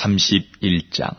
31장.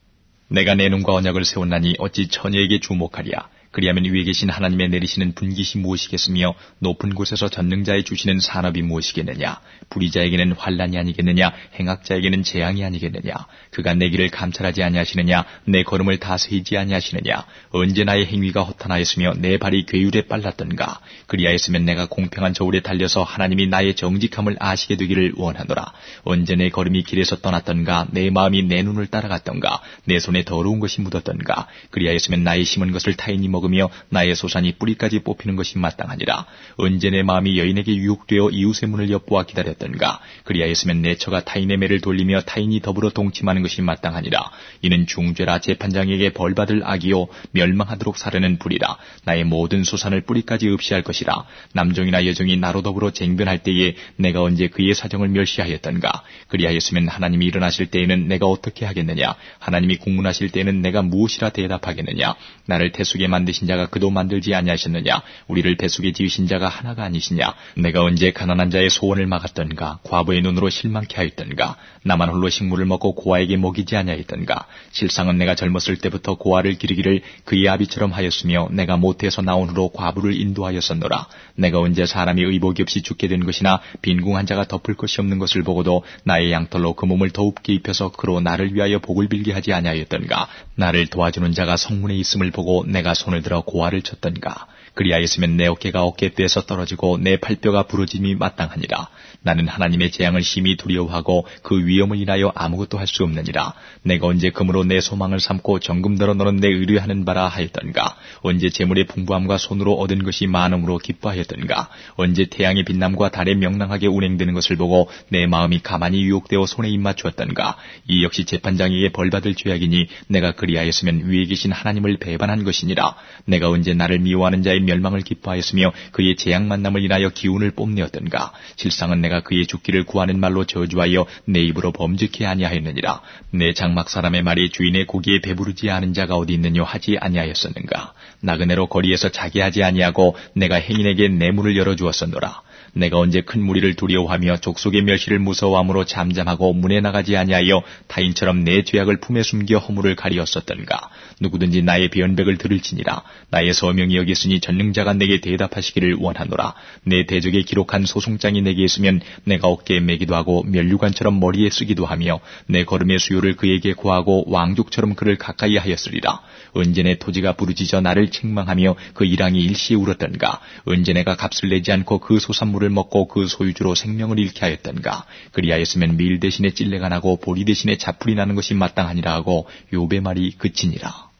내가 내 눈과 언약을 세웠나니 어찌 처녀에게 주목하랴. 그리하면 위에 계신 하나님의 내리시는 분깃이 무엇이겠으며 높은 곳에서 전능자의 주시는 산업이 무엇이겠느냐. 불의자에게는 환난이 아니겠느냐. 행악자에게는 재앙이 아니겠느냐. 그가 내 길을 감찰하지 아니하시느냐. 내 걸음을 다스리지 아니하시느냐. 언제 나의 행위가 허탄하였으며 내 발이 괴율에 빨랐던가. 그리하였으면 내가 공평한 저울에 달려서 하나님이 나의 정직함을 아시게 되기를 원하노라. 언제 내 걸음이 길에서 떠났던가. 내 마음이 내 눈을 따라갔던가. 내 손에 더러운 것이 묻었던가. 그리하였으면 나의 심은 것을 타인이 먹으며 나의 소산이 뿌리까지 뽑히는 것이 마땅하니라. 언제 내 마음이 여인에게 유혹되어 이웃의 문을 엿보아 기다렸던가. 그리하였으면 내 처가 타인의 매를 돌리며 타인이 더불어 동침하는 것이 마땅하니라. 이는 중죄라. 재판장에게 벌받을 악이요 멸망하도록 사르는 불이라. 나의 모든 소산을 뿌리까지 없이할 것이라. 남종이나 여종이 나로 더불어 쟁변할 때에 내가 언제 그의 사정을 멸시하였던가. 그리하였으면 하나님이 일어나실 때에는 내가 어떻게 하겠느냐. 하나님이 국문하실 때에는 내가 무엇이라 대답하겠느냐. 나를 태숙에 만드신 자가 그도 만들지 아니하셨느냐. 우리를 뱃속에 지으신 자가 하나가 아니시냐. 내가 언제 가난한 자의 소원을 막았던가. 과부의 눈으로 실망케 하였던가. 나만 홀로 식물을 먹고 고아에게 먹이지 아니하였던가. 실상은 내가 젊었을 때부터 고아를 기르기를 그의 아비처럼 하였으며 내가 모태에서 나온 후로 과부를 인도하였었노라. 내가 언제 사람이 의복이 없이 죽게 된 것이나 빈궁한 자가 덮을 것이 없는 것을 보고도 나의 양털로 그 몸을 더웁게 입혀서 그로 나를 위하여 복을 빌게 하지 아니하였던가. 나를 도와주는 자가 성문에 있음을 보고 내가 손을 들어 고아를 쳤던가. 그리하였으면 내 어깨가 어깨뼈에서 떨어지고 내 팔뼈가 부러짐이 마땅하니라. 나는 하나님의 재앙을 심히 두려워하고 그 위험을 인하여 아무것도 할 수 없느니라. 내가 언제 금으로 내 소망을 삼고 정금더러 너는 내 의뢰하는 바라 하였던가. 언제 재물의 풍부함과 손으로 얻은 것이 많음으로 기뻐하였던가. 언제 태양의 빛남과 달의 명랑하게 운행되는 것을 보고 내 마음이 가만히 유혹되어 손에 입맞추었던가. 이 역시 재판장에게 벌받을 죄악이니 내가 그리하였으면 위에 계신 하나님을 배반한 것이니라. 내가 언제 나를 미워하는 자의 멸망을 기뻐하였으며 그의 재앙 만남을 인하여 기운을 뽐내었던가. 실상은 내가 그의 죽기를 구하는 말로 저주하여 내 입으로 범죄케 아니하였느니라. 내 장막 사람의 말이 주인의 고기에 배부르지 않은 자가 어디 있느뇨 하지 아니하였었는가. 나그네로 거리에서 자게 하지 아니하고 내가 행인에게 내 문을 열어주었었노라. 내가 언제 큰 무리를 두려워하며 족속의 멸시를 무서워함으로 잠잠하고 문에 나가지 아니하여 타인처럼 내 죄악을 품에 숨겨 허물을 가리었었던가. 누구든지 나의 변백을 들을지니라. 나의 서명이 여기 있으니 전능자가 내게 대답하시기를 원하노라. 내 대적에 기록한 소송장이 내게 있으면 내가 어깨에 매기도 하고 면류관처럼 머리에 쓰기도 하며 내 걸음의 수요를 그에게 고하고 왕족처럼 그를 가까이 하였으리라. 언제 내 토지가 부르짖어 나를 책망하며 그 일항이 일시에 울었던가. 언제 내가 값을 내지 않고 그 소산물을 먹고 그 소유주로 생명을 잃게 하였던가. 그리하였으면 밀 대신에 찔레가 나고 보리 대신에 자풀이 나는 것이 마땅하니라 하고 욥의 말이 그치니라.